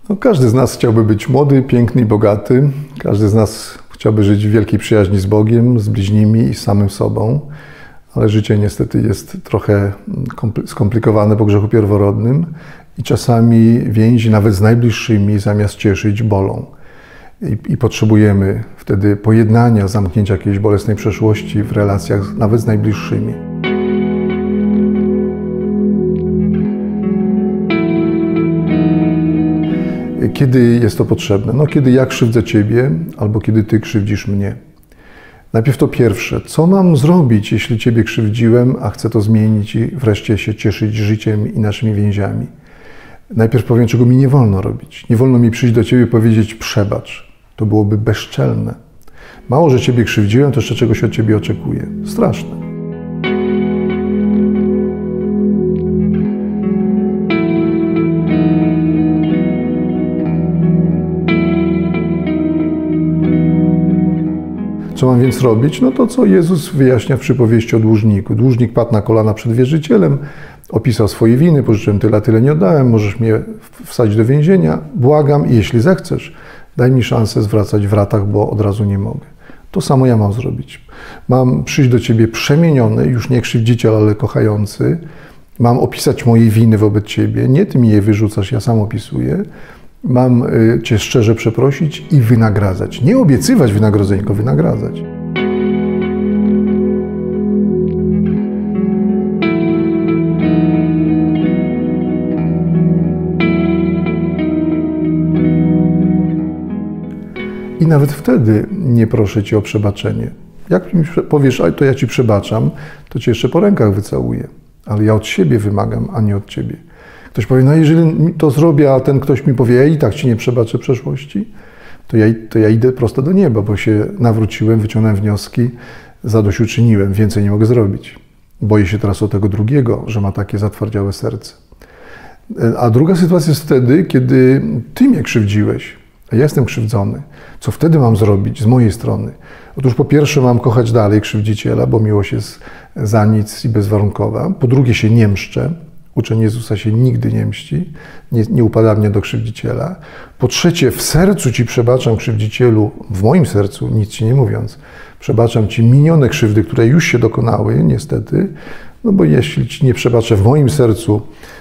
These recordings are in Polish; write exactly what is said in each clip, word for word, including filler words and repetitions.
No, każdy z nas chciałby być młody, piękny i bogaty. Każdy z nas chciałby żyć w wielkiej przyjaźni z Bogiem, z bliźnimi i z samym sobą. Ale życie niestety jest trochę skomplikowane po grzechu pierworodnym i czasami więzi nawet z najbliższymi zamiast cieszyć bolą. I, i potrzebujemy wtedy pojednania, zamknięcia jakiejś bolesnej przeszłości w relacjach nawet z najbliższymi. Kiedy jest to potrzebne? No, kiedy ja krzywdzę Ciebie, albo kiedy Ty krzywdzisz mnie. Najpierw to pierwsze. Co mam zrobić, jeśli Ciebie krzywdziłem, a chcę to zmienić i wreszcie się cieszyć życiem i naszymi więziami? Najpierw powiem, czego mi nie wolno robić. Nie wolno mi przyjść do Ciebie i powiedzieć przebacz. To byłoby bezczelne. Mało, że Ciebie krzywdziłem, to jeszcze czegoś od Ciebie oczekuję. Straszne. Co mam więc robić? No to, co Jezus wyjaśnia w przypowieści o dłużniku. Dłużnik padł na kolana przed wierzycielem, opisał swoje winy, pożyczyłem tyle, tyle nie oddałem, możesz mnie wsadzić do więzienia, błagam i jeśli zechcesz, daj mi szansę zwracać w ratach, bo od razu nie mogę. To samo ja mam zrobić. Mam przyjść do Ciebie przemieniony, już nie krzywdziciel, ale kochający. Mam opisać moje winy wobec Ciebie, nie Ty mi je wyrzucasz, ja sam opisuję. Mam Cię szczerze przeprosić i wynagradzać. Nie obiecywać wynagrodzeń, tylko wynagradzać. I nawet wtedy nie proszę Cię o przebaczenie. Jak mi powiesz, a to ja Ci przebaczam, to Cię jeszcze po rękach wycałuję. Ale ja od siebie wymagam, a nie od Ciebie. Ktoś powie, no jeżeli to zrobię, a ten ktoś mi powie, ja i tak Ci nie przebaczę przeszłości, to ja, to ja idę prosto do nieba, bo się nawróciłem, wyciągnąłem wnioski, zadośćuczyniłem, więcej nie mogę zrobić. Boję się teraz o tego drugiego, że ma takie zatwardziałe serce. A druga sytuacja jest wtedy, kiedy Ty mnie krzywdziłeś, a ja jestem krzywdzony. Co wtedy mam zrobić z mojej strony? Otóż po pierwsze mam kochać dalej krzywdziciela, bo miłość jest za nic i bezwarunkowa. Po drugie się nie mszczę. Uczeń Jezusa się nigdy nie mści, nie, nie upadamnia do krzywdziciela. Po trzecie, w sercu Ci przebaczam, krzywdzicielu, w moim sercu, nic Ci nie mówiąc, przebaczam Ci minione krzywdy, które już się dokonały, niestety, no bo jeśli Ci nie przebaczę w moim sercu,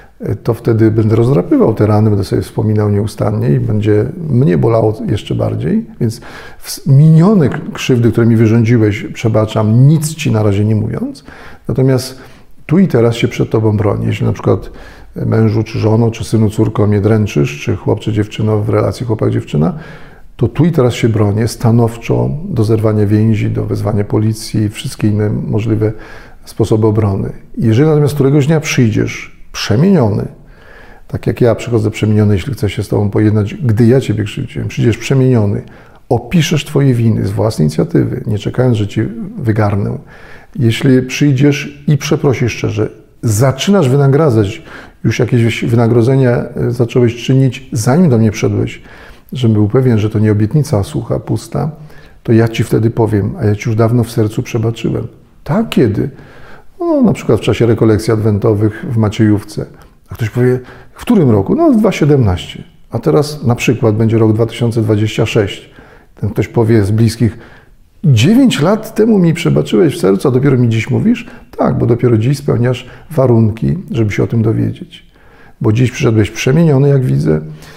to wtedy będę rozdrapywał te rany, będę sobie wspominał nieustannie i będzie mnie bolało jeszcze bardziej. Więc minione krzywdy, które mi wyrządziłeś, przebaczam, nic Ci na razie nie mówiąc. Natomiast tu i teraz się przed Tobą bronię. Jeśli na przykład mężu, czy żono, czy synu, córko mnie dręczysz, czy chłop, czy dziewczyno w relacji chłopak-dziewczyna, to tu i teraz się bronię stanowczo do zerwania więzi, do wezwania policji i wszystkie inne możliwe sposoby obrony. Jeżeli natomiast któregoś dnia przyjdziesz przemieniony, tak jak ja przychodzę przemieniony, jeśli chcę się z Tobą pojednać, gdy ja Ciebie krzywdziłem, przyjdziesz przemieniony, opiszesz Twoje winy z własnej inicjatywy, nie czekając, że Ci wygarnę. Jeśli przyjdziesz i przeprosisz szczerze, zaczynasz wynagradzać, już jakieś wynagrodzenia zacząłeś czynić, zanim do mnie wszedłeś, żebym był pewien, że to nie obietnica sucha, pusta, to ja Ci wtedy powiem, a ja Ci już dawno w sercu przebaczyłem. Tak, kiedy? No, na przykład w czasie rekolekcji adwentowych w Maciejówce. A ktoś powie, w którym roku? No, w dwa tysiące siedemnastym. A teraz na przykład będzie rok dwa tysiące dwudziesty szósty. Ten ktoś powie z bliskich, dziewięć lat temu mi przebaczyłeś w sercu, a dopiero mi dziś mówisz? Tak, bo dopiero dziś spełniasz warunki, żeby się o tym dowiedzieć. Bo dziś przyszedłeś przemieniony, jak widzę,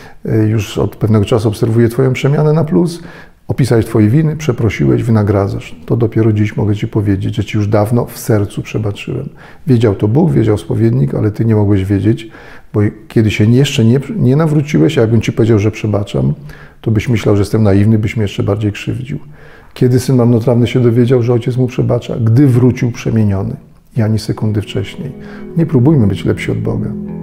już od pewnego czasu obserwuję Twoją przemianę na plus, opisałeś Twoje winy, przeprosiłeś, wynagradzasz. To dopiero dziś mogę Ci powiedzieć, że Ci już dawno w sercu przebaczyłem. Wiedział to Bóg, wiedział spowiednik, ale Ty nie mogłeś wiedzieć, bo kiedy się jeszcze nie, nie nawróciłeś, a jakbym Ci powiedział, że przebaczam, to byś myślał, że jestem naiwny, byś mnie jeszcze bardziej krzywdził. Kiedy syn marnotrawny się dowiedział, że ojciec mu przebacza? Gdy wrócił przemieniony. I ani sekundy wcześniej. Nie próbujmy być lepsi od Boga.